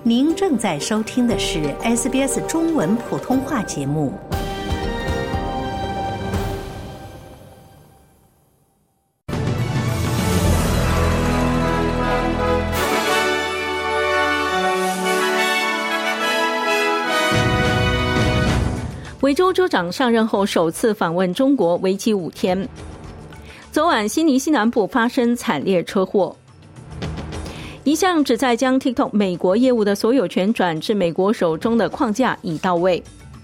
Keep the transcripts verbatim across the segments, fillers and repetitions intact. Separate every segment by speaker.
Speaker 1: 您正在收听的是 S B S 中文普通话节目。维州州长上任后首次访问中国，为期五天。昨晚悉尼西南部发生惨烈车祸。一项旨在将 TikTok 美国业务的所有权转至美国手中的框架已到位。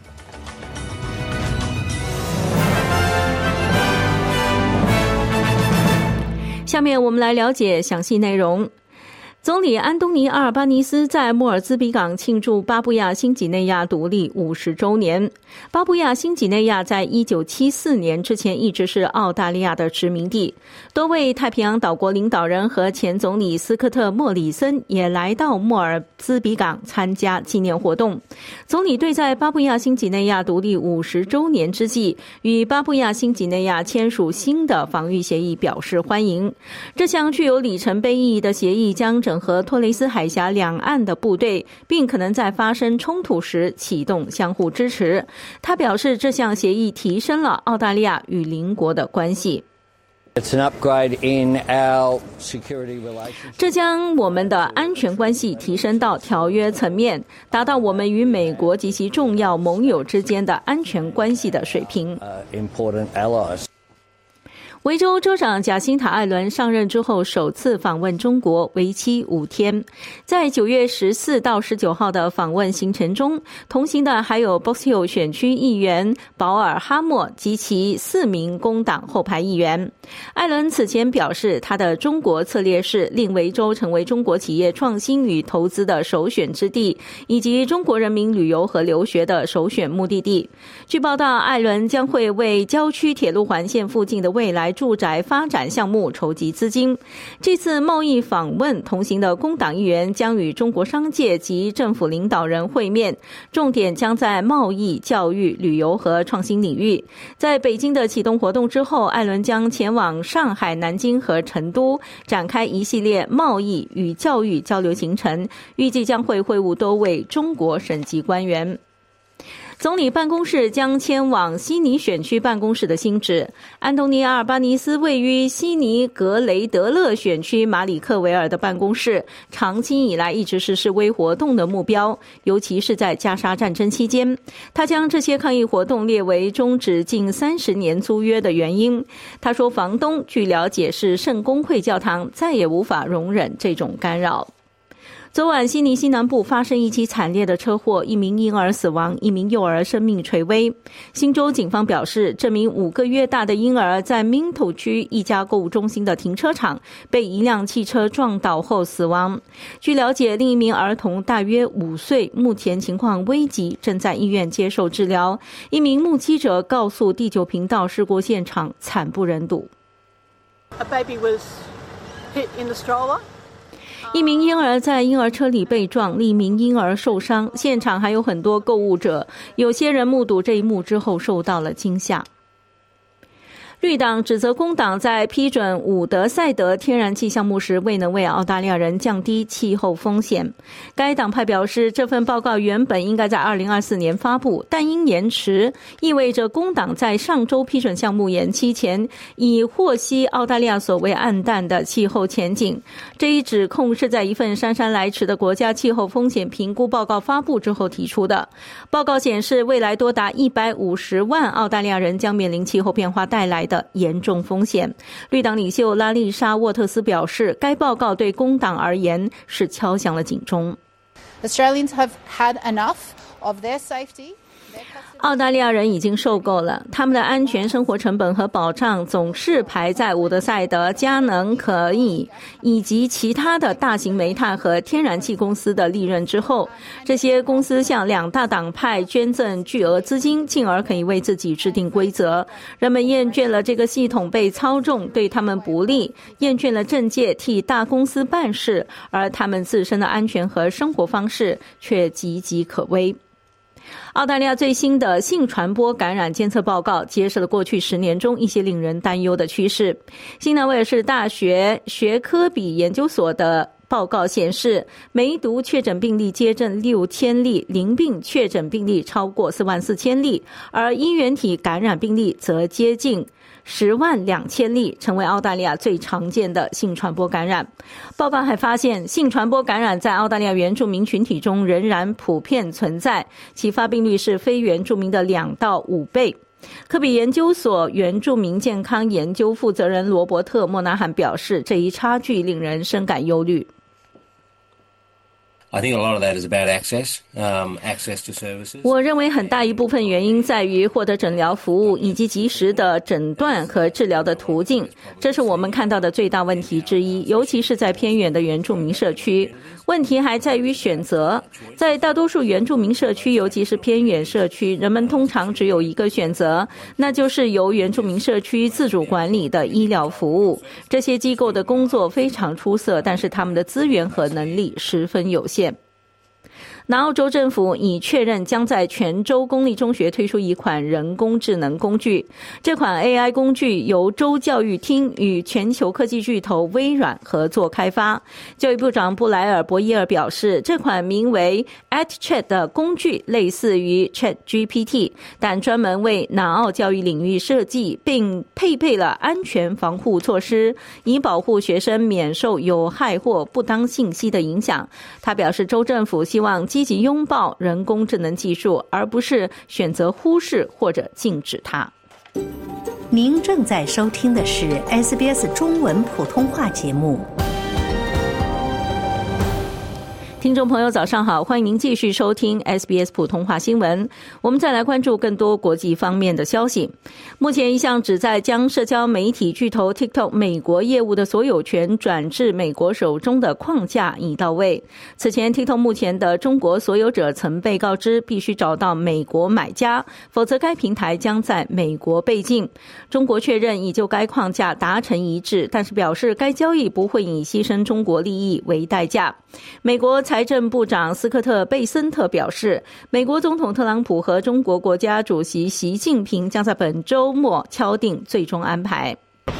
Speaker 1: 下面我们来了解详细内容。总理安东尼·阿尔巴尼斯在莫尔兹比港庆祝巴布亚新几内亚独立五十周年。巴布亚新几内亚在一九七四年之前一直是澳大利亚的殖民地，多位太平洋岛国领导人和前总理斯科特·莫里森也来到莫尔兹比港参加纪念活动。总理对在巴布亚新几内亚独立五十周年之际，与巴布亚新几内亚签署新的防御协议表示欢迎。这项具有里程碑意义的协议将整和托雷斯海峡两岸的部队，并可能在发生冲突时启动相互支持。他表示，这项协议提升了澳大利亚与邻国的关系。这将我们的安全关系提升到条约层面，达到我们与美国及其重要盟友之间的安全关系的水平。维州州长贾辛塔·艾伦上任之后首次访问中国，为期五天。在九月十四到十九号的访问行程中，同行的还有 Box Hill 选区议员保尔·哈默及其四名工党后排议员。艾伦此前表示，他的中国策略是令维州成为中国企业创新与投资的首选之地，以及中国人民旅游和留学的首选目的地。据报道，艾伦将会为郊区铁路环线附近的未来住宅发展项目筹集资金。这次贸易访问同行的工党议员将与中国商界及政府领导人会面，重点将在贸易、教育、旅游和创新领域。在北京的启动活动之后，艾伦将前往上海、南京和成都，展开一系列贸易与教育交流行程，预计将会会晤多位中国省级官员。总理办公室将迁往悉尼选区办公室的新址。安东尼·阿尔巴尼斯位于悉尼格雷德勒选区马里克维尔的办公室，长期以来一直是示威活动的目标，尤其是在加沙战争期间。他将这些抗议活动列为终止近三十年租约的原因。他说，房东据了解是圣公会教堂，再也无法容忍这种干扰。昨晚悉尼西南部发生一起惨烈的车祸，一名婴儿死亡，一名幼儿生命垂危。新州警方表示，这名五个月大的婴儿在 Minto 区一家购物中心的停车场被一辆汽车撞倒后死亡。据了解，另一名儿童大约五岁，目前情况危急，正在医院接受治疗。一名目击者告诉第九频道，事故现场惨不忍睹。
Speaker 2: A baby was hit in the stroller.
Speaker 1: 一名婴儿在婴儿车里被撞，另一名婴儿受伤，现场还有很多购物者，有些人目睹这一幕之后受到了惊吓。绿党指责工党在批准伍德赛德天然气项目时未能为澳大利亚人降低气候风险。该党派表示，这份报告原本应该在二零二四年发布，但因延迟，意味着工党在上周批准项目延期前已获悉澳大利亚所谓暗淡的气候前景。这一指控是在一份姗姗来迟的国家气候风险评估报告发布之后提出的。报告显示，未来多达一百五十万澳大利亚人将面临气候变化带来的严重风险。绿党领袖拉丽莎·沃特斯表示，该报告对工党而言是敲响了警钟。
Speaker 3: Australians have had enough of their safety.
Speaker 1: 澳大利亚人已经受够了，他们的安全生活成本和保障总是排在伍德赛德、佳能可以以及其他的大型煤炭和天然气公司的利润之后。这些公司向两大党派捐赠巨额资金，进而可以为自己制定规则。人们厌倦了这个系统被操纵，对他们不利，厌倦了政界替大公司办事，而他们自身的安全和生活方式却岌岌可危。澳大利亚最新的性传播感染监测报告揭示了过去十年中一些令人担忧的趋势。新南威尔士大学学科比研究所的报告显示，梅毒确诊病例接近六千例，淋病确诊病例超过四万四千例，而衣原体感染病例则接近十万两千例，成为澳大利亚最常见的性传播感染。报告还发现，性传播感染在澳大利亚原住民群体中仍然普遍存在，其发病率是非原住民的两到五倍。科比研究所原住民健康研究负责人罗伯特·莫纳汉表示，这一差距令人深感忧虑。
Speaker 4: I think a lot of that is about access, um, access to services.
Speaker 1: 我认为很大一部分原因在于获得诊疗服务以及及时的诊断和治疗的途径，这是我们看到的最大问题之一，尤其是在偏远的原住民社区。问题还在于选择，在大多数原住民社区，尤其是偏远社区，人们通常只有一个选择，那就是由原住民社区自主管理的医疗服务。这些机构的工作非常出色，但是他们的资源和能力十分有限。南澳州政府已确认将在全州公立中学推出一款人工智能工具。这款 A I 工具由州教育厅与全球科技巨头微软合作开发。教育部长布莱尔·博伊尔表示，这款名为 AtChat 的工具类似于 ChatGPT， 但专门为南澳教育领域设计，并配备了安全防护措施，以保护学生免受有害或不当信息的影响。他表示，州政府希望积极拥抱人工智能技术，而不是选择忽视或者禁止它。
Speaker 5: 您正在收听的是 S B S 中文普通话节目。
Speaker 1: 听众朋友早上好，欢迎您继续收听 S B S 普通话新闻。我们再来关注更多国际方面的消息。目前一项旨在将社交媒体巨头 TikTok 美国业务的所有权转至美国手中的框架已到位。此前 TikTok 目前的中国所有者曾被告知必须找到美国买家，否则该平台将在美国被禁。中国确认已就该框架达成一致，但是表示该交易不会以牺牲中国利益为代价。美国财政部长斯科特·贝森特表示，美国总统特朗普和中国国家主席习近平将在本周末敲定最终安排。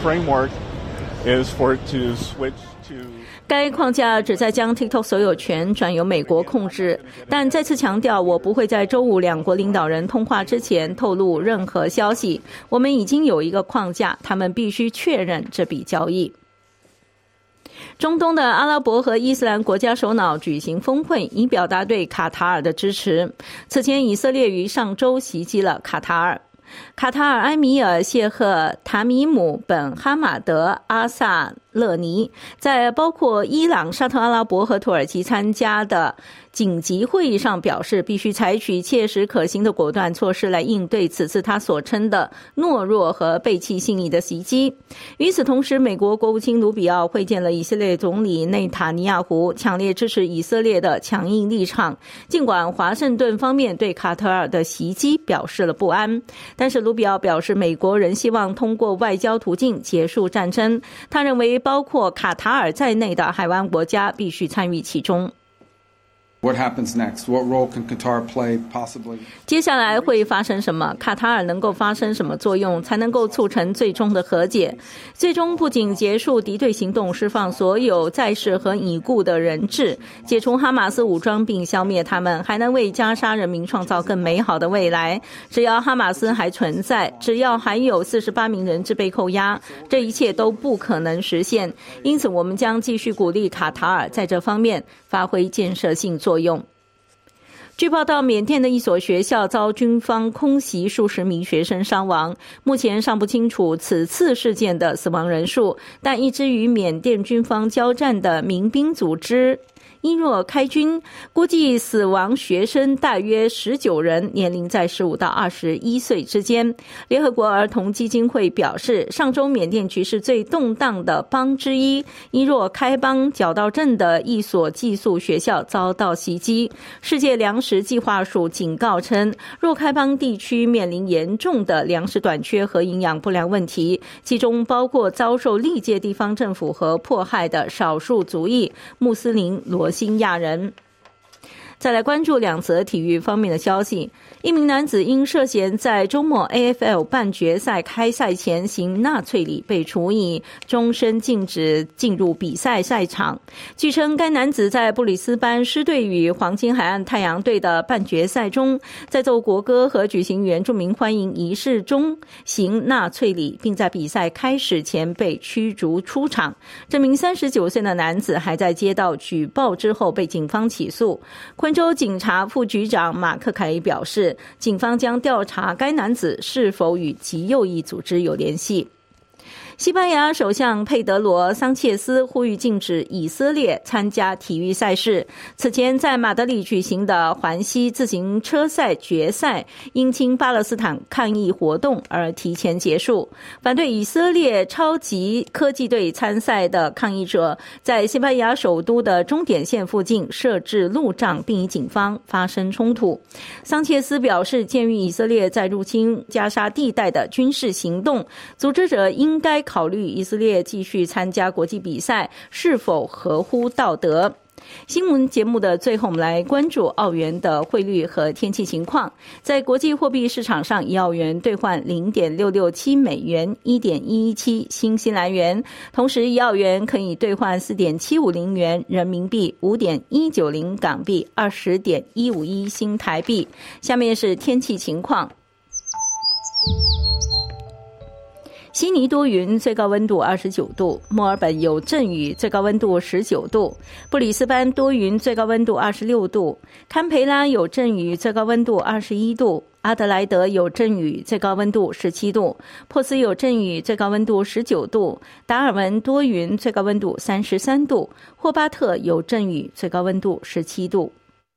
Speaker 1: 该框架旨在将 TikTok 所有权转由美国控制，但再次强调，我不会在周五两国领导人通话之前透露任何消息。我们已经有一个框架，他们必须确认这笔交易。中东的阿拉伯和伊斯兰国家首脑举行峰会，以表达对卡塔尔的支持。此前，以色列于上周袭击了卡塔尔。卡塔尔埃米尔谢赫塔米姆本哈马德阿萨勒尼在包括伊朗、沙特阿拉伯和土耳其参加的紧急会议上表示，必须采取切实可行的果断措施来应对此次他所称的懦弱和背弃信义的袭击。与此同时，美国国务卿卢比奥会见了以色列总理内塔尼亚胡，强烈支持以色列的强硬立场。尽管华盛顿方面对卡塔尔的袭击表示了不安，但是卢比奥表示，美国仍希望通过外交途径结束战争。他认为包括卡塔尔在内的海湾国家必须参与其中。
Speaker 6: What happens next? What role can Qatar play possibly?
Speaker 1: 接下来会发生什么？卡塔尔能够发生什么作用，才能够促成最终的和解？最终不仅结束敌对行动，释放所有在世和已故的人质，解除哈马斯武装并消灭他们，还能为加沙人民创造更美好的未来。只要哈马斯还存在，只要还有四十八名人质被扣押，这一切都不可能实现。因此，我们将继续鼓励卡塔尔在这方面发挥建设性作用。据报道，缅甸的一所学校遭军方空袭，数十名学生伤亡。目前尚不清楚此次事件的死亡人数，但一支与缅甸军方交战的民兵组织伊若开军估计死亡学生大约十九人，年龄在十五到二十一岁之间。联合国儿童基金会表示，上周缅甸局势最动荡的邦之一伊若开邦皎道镇的一所寄宿学校遭到袭击。世界粮食计划署警告称，若开邦地区面临严重的粮食短缺和营养不良问题，其中包括遭受历届地方政府和迫害的少数族裔穆斯林罗兴亚人。 再来关注两则体育方面的消息。一名男子因涉嫌在周末 A F L 半决赛开赛前行纳粹礼，被处以终身禁止进入比赛赛场。据称，该男子在布里斯班狮队与黄金海岸太阳队的半决赛中，在奏国歌和举行原住民欢迎仪式中行纳粹礼，并在比赛开始前被驱逐出场。这名三十九岁的男子还在接到举报之后被警方起诉。昆州警察副局长马克凯表示，警方将调查该男子是否与极右翼组织有联系。西班牙首相佩德罗·桑切斯呼吁禁止以色列参加体育赛事。此前在马德里举行的环西自行车赛决赛因亲巴勒斯坦抗议活动而提前结束。反对以色列超级科技队参赛的抗议者在西班牙首都的终点线附近设置路障，并与警方发生冲突。桑切斯表示，鉴于以色列在入侵加沙地带的军事行动，组织者应该考虑以色列继续参加国际比赛是否合乎道德。新闻节目的最后，我们来关注澳元的汇率和天气情况。在国际货币市场上，一澳元兑换 零点六六七美元 一点一一七 新西兰元，同时一澳元可以兑换 四点七五零元人民币 五点一九零港币 二十点一五一新台币。下面是天气情况。悉尼多云，最高温度二十九度；墨尔本有阵雨，最高温度十九度；布里斯班多云，最高温度二十六度；堪培拉有阵雨，最高温度二十一度；阿德莱德有阵雨，最高温度十七度；珀斯有阵雨，最高温度十九度；达尔文多云，最高温度三十三度；霍巴特有阵雨，最高温度十七度。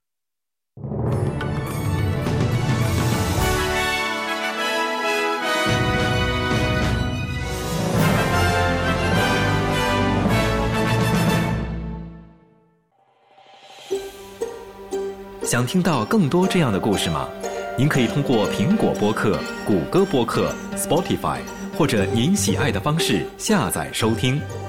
Speaker 7: 想听到更多这样的故事吗？您可以通过苹果播客、谷歌播客、Spotify 或者您喜爱的方式下载收听。